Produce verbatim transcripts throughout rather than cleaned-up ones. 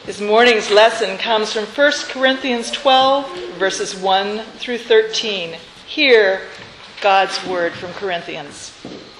This morning's lesson comes from First Corinthians twelve, verses one through thirteen. Hear God's word from Corinthians.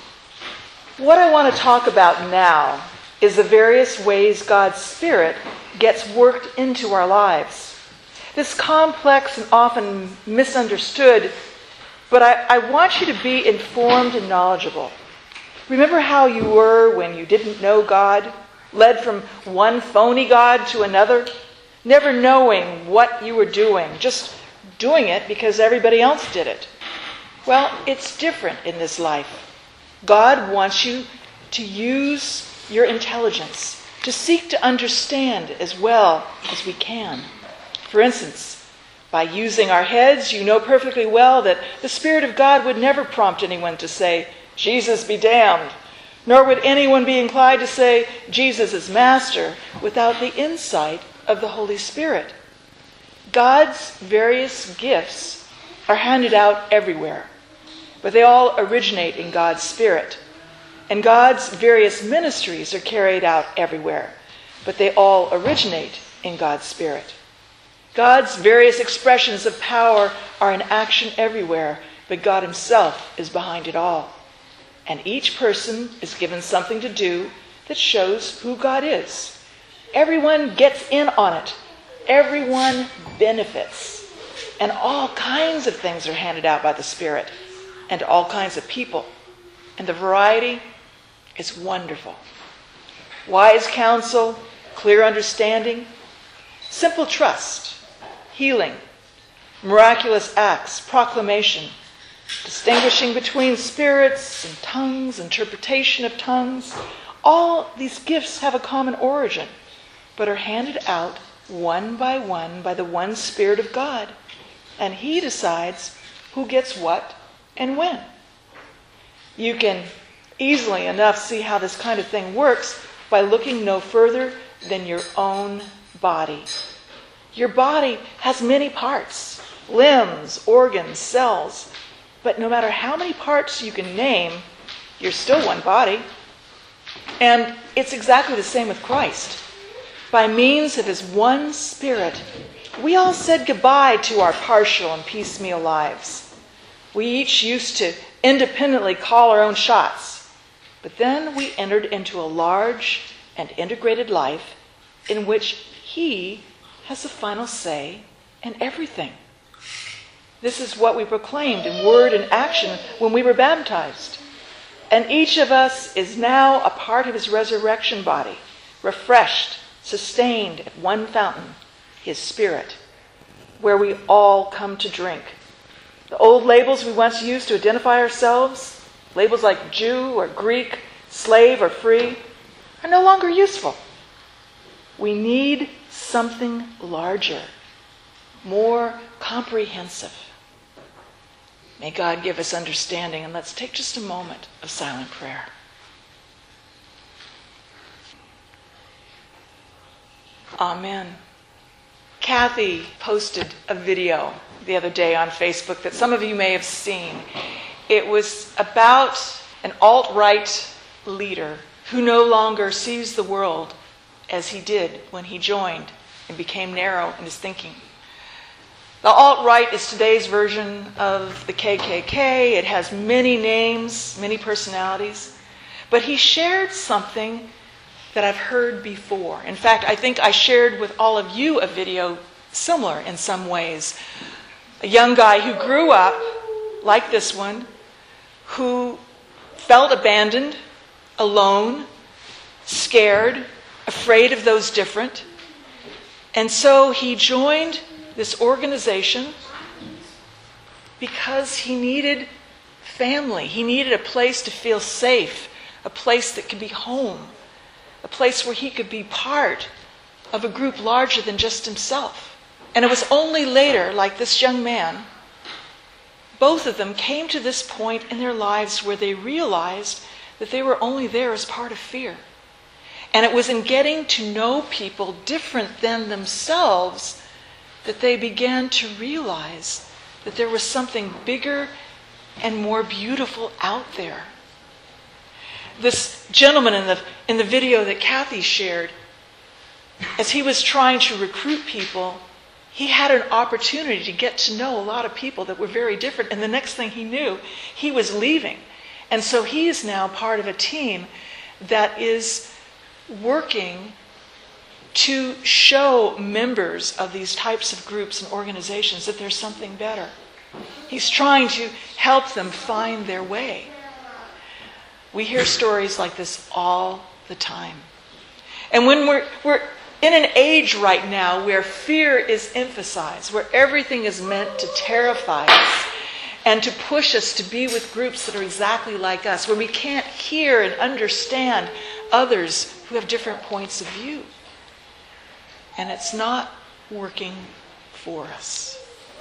What I want to talk about now is the various ways God's Spirit gets worked into our lives. This complex and often misunderstood, but I, I want you to be informed and knowledgeable. Remember how you were when you didn't know God? Led from one phony God to another, never knowing what you were doing, just doing it because everybody else did it. Well, it's different in this life. God wants you to use your intelligence, to seek to understand as well as we can. For instance, by using our heads, you know perfectly well that the Spirit of God would never prompt anyone to say, "Jesus be damned," nor would anyone be inclined to say, "Jesus is Master," without the insight of the Holy Spirit. God's various gifts are handed out everywhere, but they all originate in God's Spirit. And God's various ministries are carried out everywhere, but they all originate in God's Spirit. God's various expressions of power are in action everywhere, but God Himself is behind it all. And each person is given something to do that shows who God is. Everyone gets in on it. Everyone benefits. And all kinds of things are handed out by the Spirit, and to all kinds of people. And the variety is wonderful. Wise counsel, clear understanding, simple trust, healing, miraculous acts, proclamation, distinguishing between spirits and tongues, interpretation of tongues. All these gifts have a common origin, but are handed out one by one by the one Spirit of God. And He decides who gets what and when. You can easily enough see how this kind of thing works by looking no further than your own body. Your body has many parts, limbs, organs, cells. But no matter how many parts you can name, you're still one body. And it's exactly the same with Christ. By means of His one Spirit, we all said goodbye to our partial and piecemeal lives. We each used to independently call our own shots. But then we entered into a large and integrated life in which He has the final say in everything. This is what we proclaimed in word and action when we were baptized. And each of us is now a part of His resurrection body, refreshed, sustained at one fountain, His Spirit, where we all come to drink. The old labels we once used to identify ourselves, labels like Jew or Greek, slave or free, are no longer useful. We need something larger, more comprehensive. May God give us understanding, and let's take just a moment of silent prayer. Amen. Kathy posted a video the other day on Facebook that some of you may have seen. It was about an alt-right leader who no longer sees the world as he did when he joined and became narrow in his thinking. The alt-right is today's version of the K K K. It has many names, many personalities. But he shared something that I've heard before. In fact, I think I shared with all of you a video similar in some ways. A young guy who grew up like this one, who felt abandoned, alone, scared, afraid of those different. And so he joined this organization because he needed family. He needed a place to feel safe, a place that could be home, a place where he could be part of a group larger than just himself. And it was only later, like this young man, both of them came to this point in their lives where they realized that they were only there as part of fear. And it was in getting to know people different than themselves that they began to realize that there was something bigger and more beautiful out there. This gentleman in the in the video that Kathy shared, as he was trying to recruit people, he had an opportunity to get to know a lot of people that were very different. And the next thing he knew, he was leaving. And so he is now part of a team that is working to show members of these types of groups and organizations that there's something better. He's trying to help them find their way. We hear stories like this all the time. And when we're, we're in an age right now where fear is emphasized, where everything is meant to terrify us and to push us to be with groups that are exactly like us, where we can't hear and understand others who have different points of view. And it's not working for us.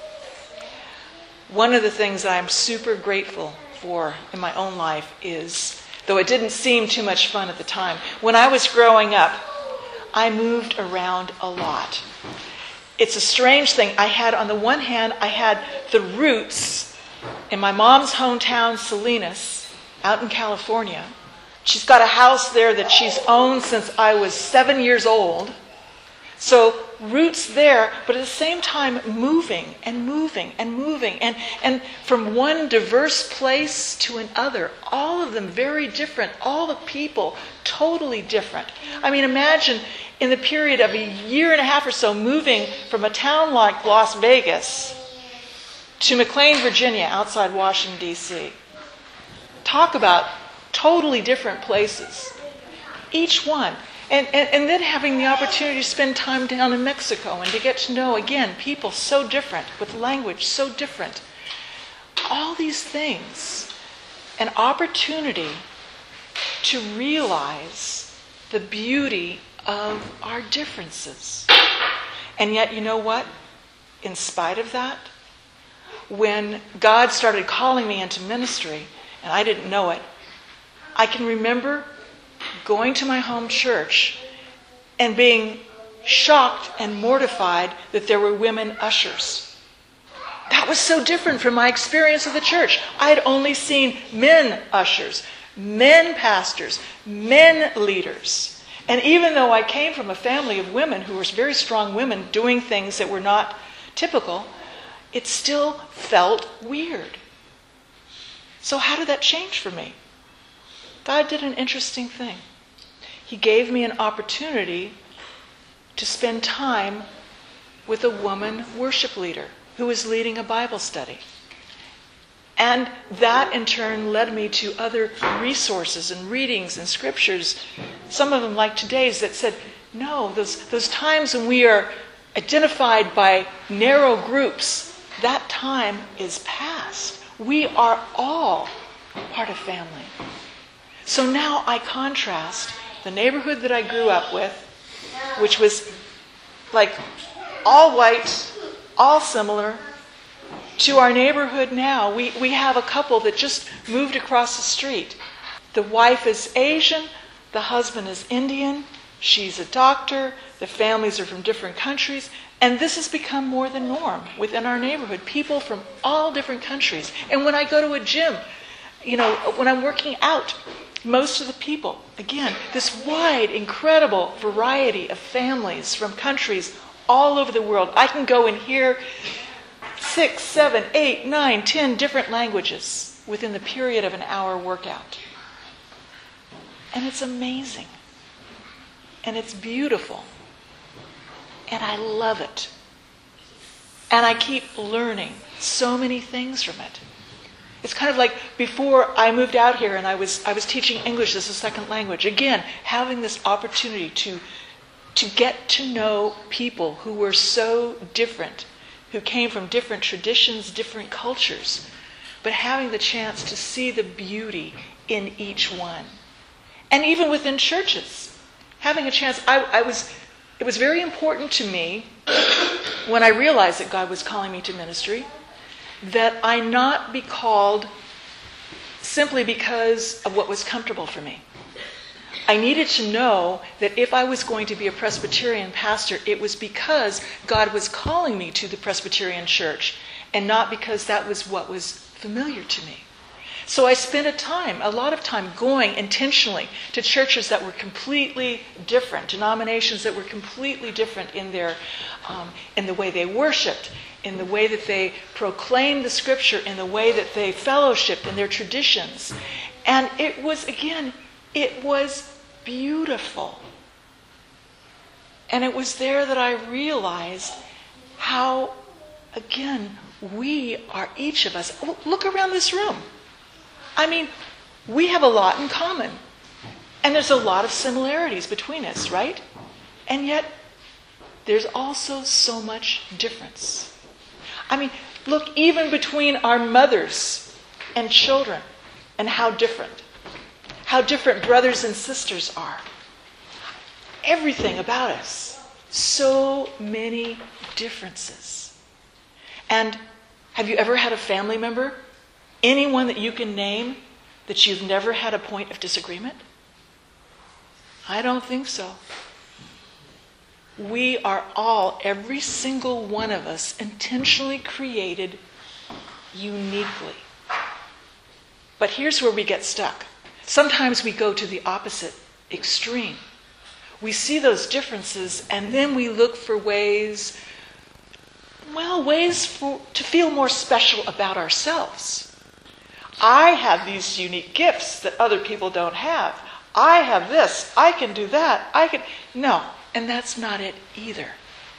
One of the things I'm super grateful for in my own life is, though it didn't seem too much fun at the time, when I was growing up, I moved around a lot. It's a strange thing. I had, on the one hand, I had the roots in my mom's hometown, Salinas, out in California. She's got a house there that she's owned since I was seven years old. So roots there, but at the same time moving and moving and moving. And, and from one diverse place to another, all of them very different, all the people totally different. I mean, imagine in the period of a year and a half or so moving from a town like Las Vegas to McLean, Virginia, outside Washington, D C. Talk about totally different places. Each one. And, and, and then having the opportunity to spend time down in Mexico and to get to know, again, people so different, with language so different. All these things. An opportunity to realize the beauty of our differences. And yet, you know what? In spite of that, when God started calling me into ministry, and I didn't know it, I can remember going to my home church and being shocked and mortified that there were women ushers. That was so different from my experience of the church. I had only seen men ushers, men pastors, men leaders. And even though I came from a family of women who were very strong women doing things that were not typical, it still felt weird. So how did that change for me? God did an interesting thing. He gave me an opportunity to spend time with a woman worship leader who was leading a Bible study. And that in turn led me to other resources and readings and scriptures, some of them like today's, that said, no, those, those times when we are identified by narrow groups, that time is past. We are all part of family. So now I contrast the neighborhood that I grew up with, which was like all white, all similar, to our neighborhood now. We, we have a couple that just moved across the street. The wife is Asian, the husband is Indian, she's a doctor, the families are from different countries, and this has become more the norm within our neighborhood. People from all different countries. And when I go to a gym, you know, when I'm working out, most of the people, again, this wide, incredible variety of families from countries all over the world. I can go and hear six, seven, eight, nine, ten different languages within the period of an hour workout. And it's amazing. And it's beautiful. And I love it. And I keep learning so many things from it. It's kind of like before I moved out here and I was I was teaching English as a second language. Again, having this opportunity to, to get to know people who were so different, who came from different traditions, different cultures, but having the chance to see the beauty in each one. And even within churches, having a chance, I, I was, it was very important to me when I realized that God was calling me to ministry, that I not be called simply because of what was comfortable for me. I needed to know that if I was going to be a Presbyterian pastor, it was because God was calling me to the Presbyterian church and not because that was what was familiar to me. So I spent a time, a lot of time going intentionally to churches that were completely different, denominations that were completely different in their, um, in the way they worshiped, in the way that they proclaimed the scripture, in the way that they fellowshiped, in their traditions. And it was, again, it was beautiful. And it was there that I realized how, again, we are each of us. Look around this room. I mean, we have a lot in common. And there's a lot of similarities between us, right? And yet, there's also so much difference. I mean, look even between our mothers and children and how different. How different brothers and sisters are. Everything about us. So many differences. And have you ever had a family member, anyone that you can name, that you've never had a point of disagreement? I don't think so. We are all, every single one of us, intentionally created uniquely. But here's where we get stuck. Sometimes we go to the opposite extreme. We see those differences and then we look for ways, well, ways for, to feel more special about ourselves. I have these unique gifts that other people don't have. I have this. I can do that. I can... No, and that's not it either.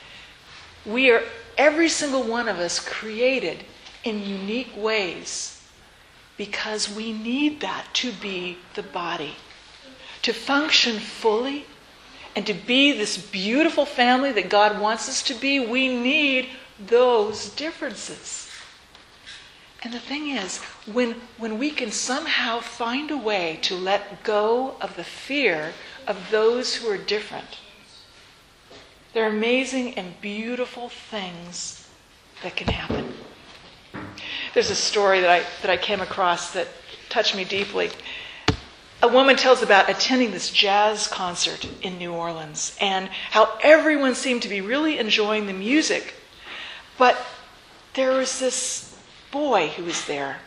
We are, every single one of us, created in unique ways because we need that to be the body. To function fully and to be this beautiful family that God wants us to be, we need those differences. And the thing is, when, when we can somehow find a way to let go of the fear of those who are different, there are amazing and beautiful things that can happen. There's a story that I, that I came across that touched me deeply. A woman tells about attending this jazz concert in New Orleans and how everyone seemed to be really enjoying the music. But there was this boy who was there.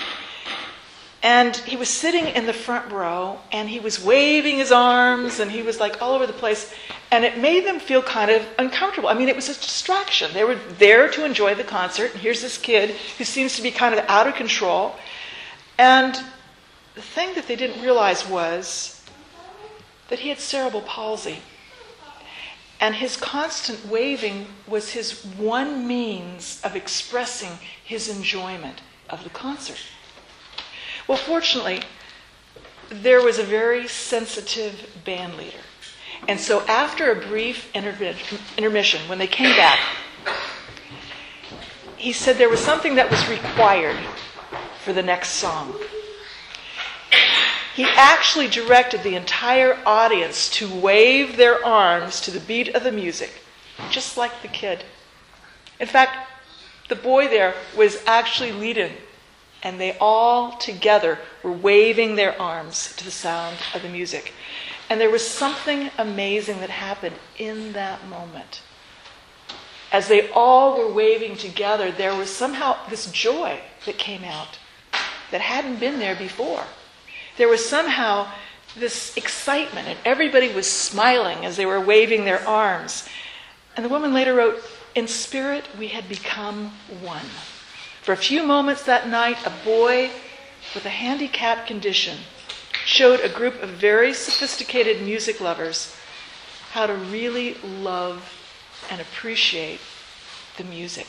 And he was sitting in the front row and he was waving his arms and he was like all over the place. And it made them feel kind of uncomfortable. I mean, it was a distraction. They were there to enjoy the concert. And here's this kid who seems to be kind of out of control. And the thing that they didn't realize was that he had cerebral palsy. And his constant waving was his one means of expressing his enjoyment of the concert. Well, fortunately, there was a very sensitive band leader. And so after a brief intermission, when they came back, he said there was something that was required for the next song. He actually directed the entire audience to wave their arms to the beat of the music, just like the kid. In fact, the boy there was actually leading, and they all together were waving their arms to the sound of the music. And there was something amazing that happened in that moment. As they all were waving together, there was somehow this joy that came out that hadn't been there before. There was somehow this excitement, and everybody was smiling as they were waving their arms. And the woman later wrote, "In spirit, we had become one." For a few moments that night, a boy with a handicapped condition showed a group of very sophisticated music lovers how to really love and appreciate the music.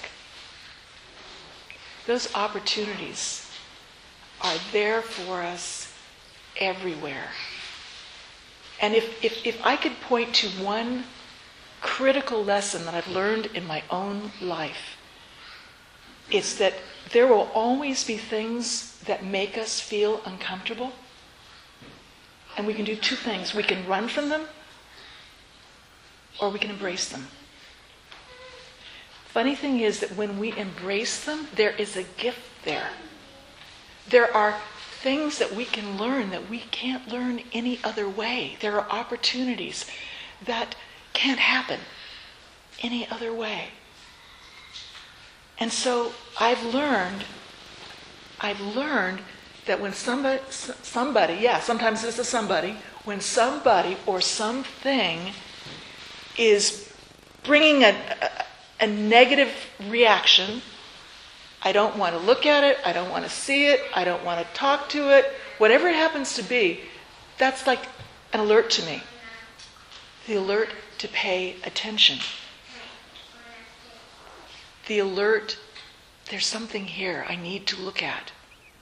Those opportunities are there for us everywhere. And if, if, if I could point to one critical lesson that I've learned in my own life, it's that there will always be things that make us feel uncomfortable. And we can do two things. We can run from them, or we can embrace them. Funny thing is that when we embrace them, there is a gift there. There are things that we can learn that we can't learn any other way. There are opportunities that can't happen any other way. And so I've learned, I've learned that when somebody, somebody, yeah, sometimes it's a somebody, when somebody or something is bringing a, a, a negative reaction, I don't want to look at it, I don't want to see it, I don't want to talk to it, whatever it happens to be, that's like an alert to me. The alert to pay attention. The alert, there's something here I need to look at.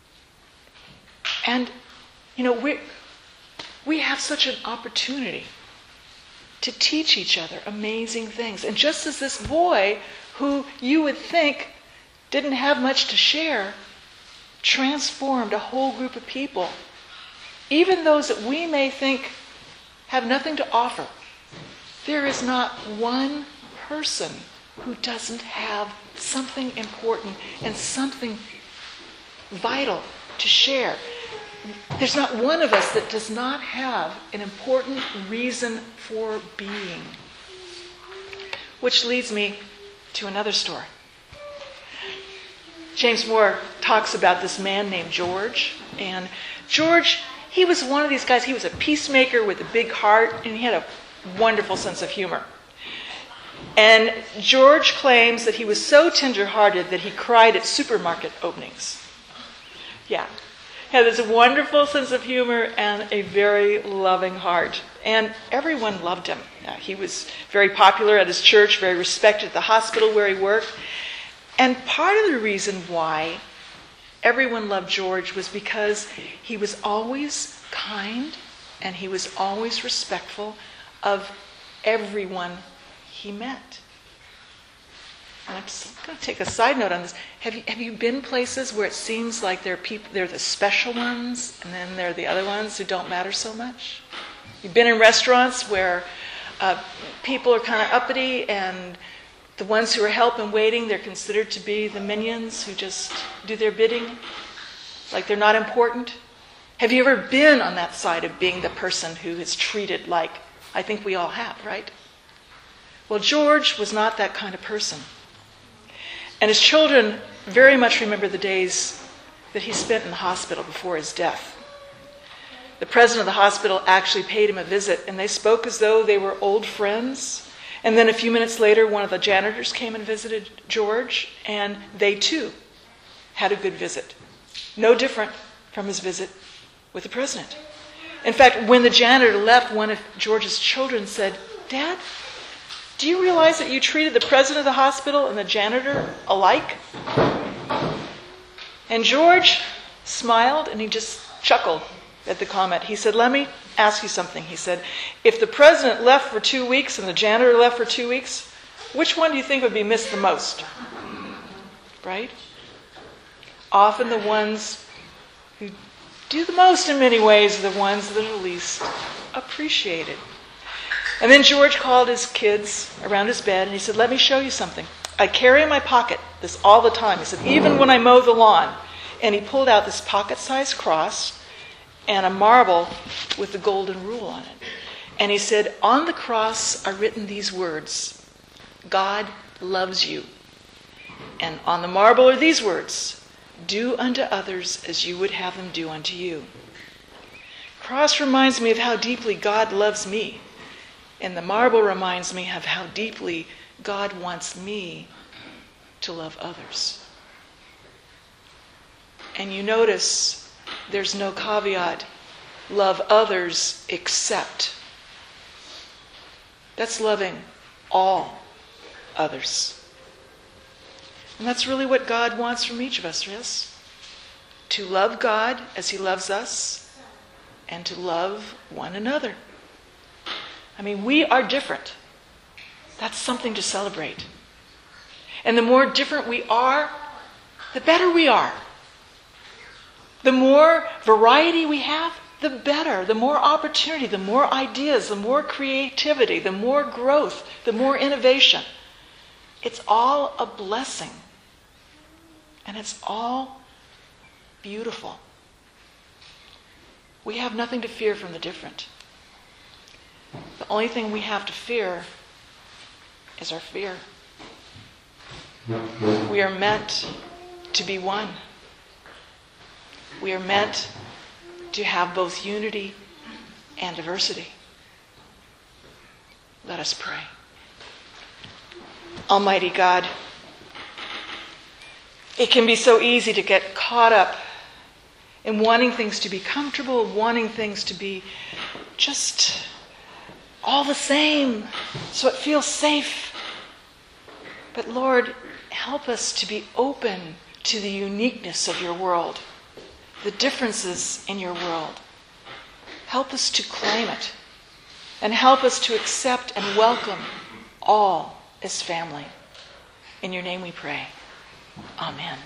And, you know, we we have such an opportunity to teach each other amazing things. And just as this boy, who you would think didn't have much to share, transformed a whole group of people, even those that we may think have nothing to offer, there is not one person who doesn't have something important and something vital to share. There's not one of us that does not have an important reason for being. Which leads me to another story. James Moore talks about this man named George. And George, he was one of these guys, he was a peacemaker with a big heart, and he had a wonderful sense of humor. And George claims that he was so tender-hearted that he cried at supermarket openings. Yeah. He had this wonderful sense of humor and a very loving heart. And everyone loved him. Uh, he was very popular at his church, very respected at the hospital where he worked. And part of the reason why everyone loved George was because he was always kind and he was always respectful of everyone he met. And I'm just going to take a side note on this. Have you have you been places where it seems like there are people, they're the special ones, and then there are the other ones who don't matter so much? You've been in restaurants where uh, people are kind of uppity, and the ones who are help and waiting, they're considered to be the minions who just do their bidding, like they're not important. Have you ever been on that side of being the person who is treated like, I think we all have, right? Well, George was not that kind of person. And his children very much remember the days that he spent in the hospital before his death. The president of the hospital actually paid him a visit, and they spoke as though they were old friends. And then a few minutes later, one of the janitors came and visited George, and they too had a good visit. No different from his visit with the president. In fact, when the janitor left, one of George's children said, "Dad, do you realize that you treated the president of the hospital and the janitor alike?" And George smiled and he just chuckled at the comment. He said, "Let me ask you something." He said, "If the president left for two weeks and the janitor left for two weeks, which one do you think would be missed the most?" Right? Often the ones who do the most in many ways are the ones that are least appreciated. And then George called his kids around his bed and he said, "Let me show you something. I carry in my pocket this all the time." He said, "Even when I mow the lawn." And he pulled out this pocket-sized cross and a marble with the golden rule on it. And he said, "On the cross are written these words, 'God loves you.' And on the marble are these words, 'Do unto others as you would have them do unto you.'" Cross reminds me of how deeply God loves me. And the marble reminds me of how deeply God wants me to love others. And you notice there's no caveat, love others except. That's loving all others. And that's really what God wants from each of us, yes? To love God as he loves us and to love one another. I mean, we are different. That's something to celebrate. And the more different we are, the better we are. The more variety we have, the better. The more opportunity, the more ideas, the more creativity, the more growth, the more innovation. It's all a blessing. And it's all beautiful. We have nothing to fear from the different. The only thing we have to fear is our fear. We are meant to be one. We are meant to have both unity and diversity. Let us pray. Almighty God, it can be so easy to get caught up in wanting things to be comfortable, wanting things to be just all the same, so it feels safe. But Lord, help us to be open to the uniqueness of your world, the differences in your world. Help us to claim it, and help us to accept and welcome all as family. In your name we pray. Amen.